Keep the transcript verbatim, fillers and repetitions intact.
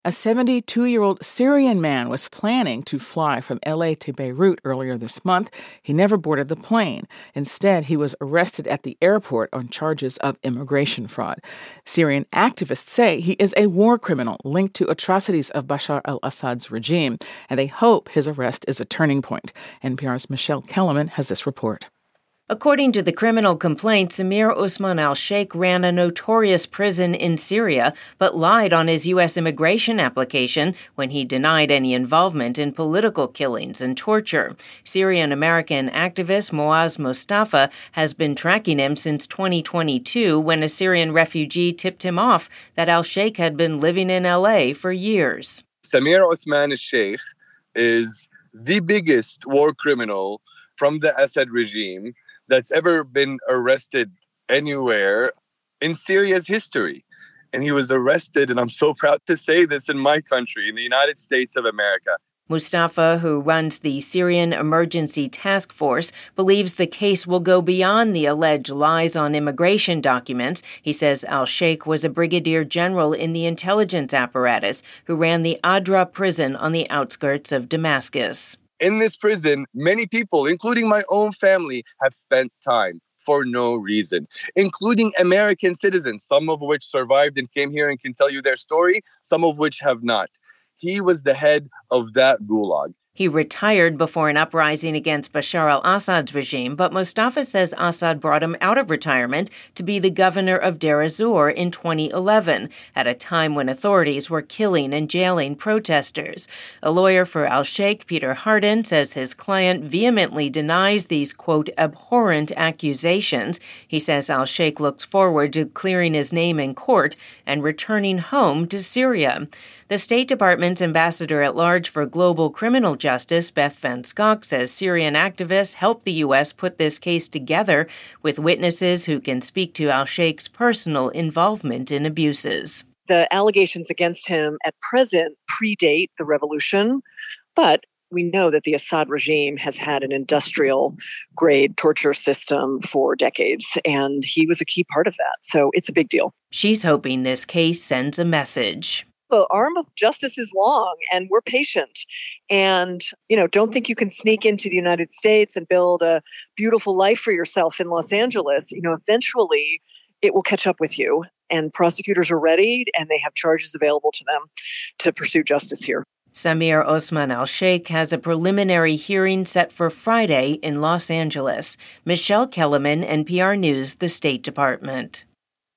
A seventy-two-year-old Syrian man was planning to fly from L A to Beirut earlier this month. He never boarded the plane. Instead, he was arrested at the airport on charges of immigration fraud. Syrian activists say he is a war criminal linked to atrocities of Bashar al-Assad's regime, and they hope his arrest is a turning point. N P R's Michelle Kellerman has this report. According to the criminal complaint, Samir Osman al-Sheikh ran a notorious prison in Syria, but lied on his U S immigration application when he denied any involvement in political killings and torture. Syrian-American activist Moaz Mustafa has been tracking him since twenty twenty-two when a Syrian refugee tipped him off that al-Sheikh had been living in L A for years. Samir Osman al-Sheikh is the biggest war criminal from the Assad regime that's ever been arrested anywhere in Syria's history. And he was arrested, and I'm so proud to say this, in my country, in the United States of America. Mustafa, who runs the Syrian Emergency Task Force, believes the case will go beyond the alleged lies on immigration documents. He says al-Sheikh was a brigadier general in the intelligence apparatus who ran the Adra prison on the outskirts of Damascus. In this prison, many people, including my own family, have spent time for no reason, including American citizens, some of which survived and came here and can tell you their story, some of which have not. He was the head of that gulag. He retired before an uprising against Bashar al-Assad's regime, but Mustafa says Assad brought him out of retirement to be the governor of Deir ez-Zor in twenty eleven, at a time when authorities were killing and jailing protesters. A lawyer for al-Sheikh, Peter Hardin, says his client vehemently denies these, quote, abhorrent accusations. He says al-Sheikh looks forward to clearing his name in court and returning home to Syria. The State Department's ambassador at large for global criminal justice, Beth Van Schok, says Syrian activists helped the U S put this case together with witnesses who can speak to al-Sheikh's personal involvement in abuses. The allegations against him at present predate the revolution, but we know that the Assad regime has had an industrial-grade torture system for decades, and he was a key part of that. So it's a big deal. She's hoping this case sends a message. The arm of justice is long, and we're patient. And, you know, don't think you can sneak into the United States and build a beautiful life for yourself in Los Angeles. You know, eventually it will catch up with you. And prosecutors are ready, and they have charges available to them to pursue justice here. Samir Osman al-Sheikh has a preliminary hearing set for Friday in Los Angeles. Michelle Kellerman, N P R News, the State Department.